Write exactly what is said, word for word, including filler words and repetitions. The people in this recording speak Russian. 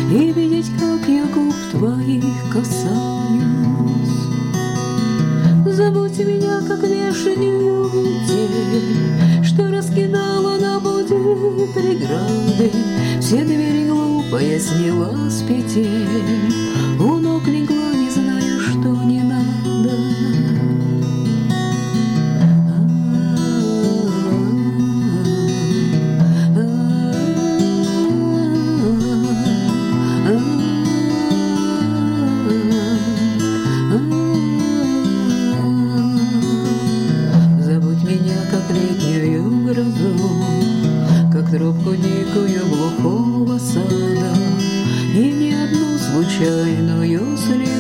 и видеть, как я губ твоих касаюсь. Забудь меня, как вешнюю метель, что раскидала на пути преграды. Все двери глупо я сняла с петель, у ног легла, не зная, что не надо. Как тропку дикую глухого сада, и ни одну случайную слезу